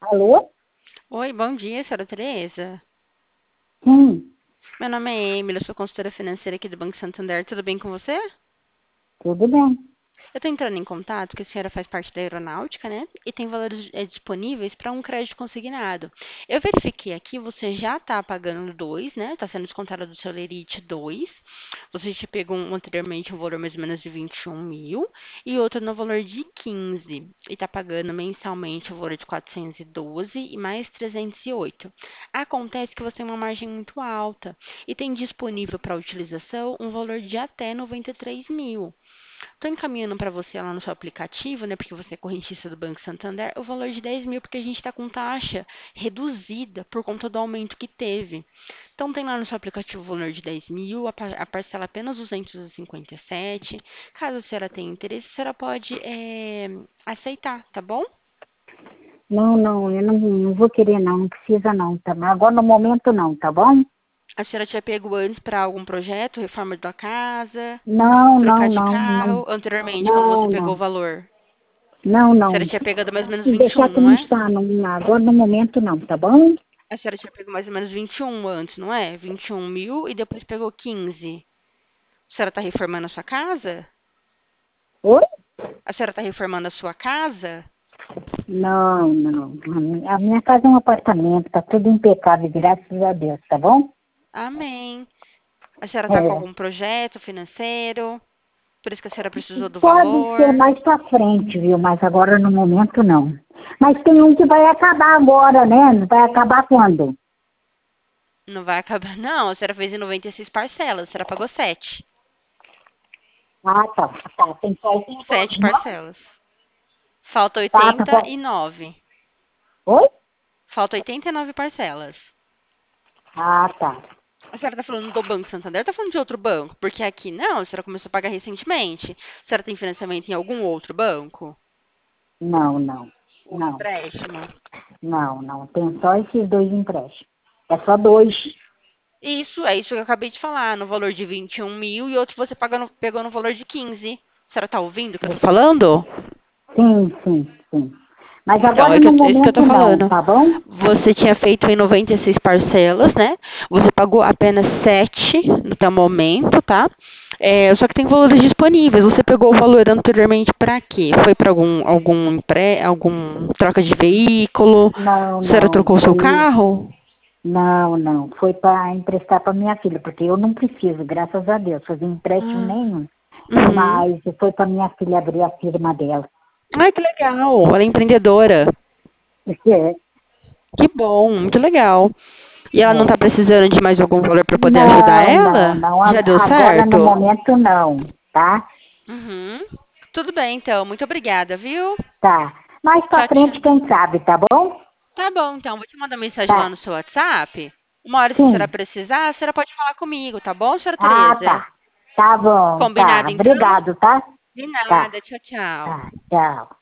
Alô? Oi, bom dia, senhora Tereza. Sim, Meu nome é Emily, eu sou consultora financeira aqui do Banco Santander. Tudo bem com você? tudo bem. Eu estou entrando em contato porque a senhora faz parte da aeronáutica, né? E tem valores disponíveis para um crédito consignado. Eu verifiquei aqui, você já está pagando dois, né? Está sendo descontado do seu Lerite 2. Você já pegou anteriormente um valor mais ou menos de 21 mil e outro no valor de 15. E está pagando mensalmente o valor de 412 e mais 308. Acontece que você tem uma margem muito alta e tem disponível para utilização um valor de até 93 mil. Estou encaminhando para você lá no seu aplicativo, né? Porque você é correntista do Banco Santander, o valor de 10 mil, porque a gente está com taxa reduzida por conta do aumento que teve. Então, tem lá no seu aplicativo o valor de 10 mil, a parcela apenas 257. Caso a senhora tenha interesse, a senhora pode aceitar, tá bom? Não, não, eu não vou querer não, não precisa não, tá? Agora no momento não, tá bom? A senhora tinha pego antes para algum projeto, reforma da casa, Não, trocar não, de não, não, carro, anteriormente, quando você não, pegou o não, valor? não, A senhora não. tinha pegado mais ou menos Deixar 21, não como é? está, não, agora no momento não, tá bom? A senhora tinha pego mais ou menos 21 antes, não é? 21 mil e depois pegou 15. A senhora está reformando a sua casa? Oi? A senhora está reformando a sua casa? Não, não. A minha casa é um apartamento, tá tudo impecável, graças a Deus, tá bom? Amém. A senhora está com É. algum projeto financeiro? Por isso que a senhora precisou do Pode ser valor? mais pra frente, viu? Mas agora no momento não. Mas tem um que vai acabar agora, né? Vai acabar quando? Não vai acabar, não. A senhora fez em 96 parcelas. A senhora pagou 7. Ah, tá. Tá, tem só esse 7 negócio, não? parcelas. Falta Tá, tá bom. 89. Oi? Falta 89 parcelas. Ah, tá. A senhora está falando do Banco Santander ou está falando de outro banco? Porque aqui não, a senhora começou a pagar recentemente. A senhora tem financiamento em algum outro banco? Não, não. Outro Não, empréstimo? não, não. Tem só esses dois empréstimos. É só dois. Isso, é isso que eu acabei de falar, no valor de 21 mil e outro você pegou no valor de 15. A senhora está ouvindo o que eu estou falando? Sim, sim, sim. Mas Então, agora no é isso que eu momento tô não, falando. tá bom? Você tinha feito em 96 parcelas, né? Você pagou apenas 7 no teu momento, tá? Só que tem valores disponíveis. Você pegou o valor anteriormente para quê? Foi para algum troca de veículo? Não, A senhora não. trocou o seu Foi. carro? Não, não. Foi para emprestar para minha filha, porque eu não preciso, graças a Deus, fazer empréstimo Ah, nenhum. uhum. Mas foi para minha filha abrir a firma dela. Ai, que legal. Ela é empreendedora. É, Que bom, muito legal. E ela não está é. precisando de mais algum valor para poder ajudar Não, não, ela? não. Já deu Agora no certo? momento não, tá? Uhum. Tudo bem, então. Muito obrigada, viu? Tá. Mais pra Tchau, frente, tchau. quem sabe, tá bom? Tá bom, então. Vou te mandar mensagem lá Tá. no seu WhatsApp. Uma hora, se a senhora Sim. precisar, a senhora pode falar comigo, tá bom, senhora Ah, Tereza? tá. Tá bom, tá. Combinado, então? Obrigado, tá? De Tá, nada. Tchau, tchau. tá. Tchau.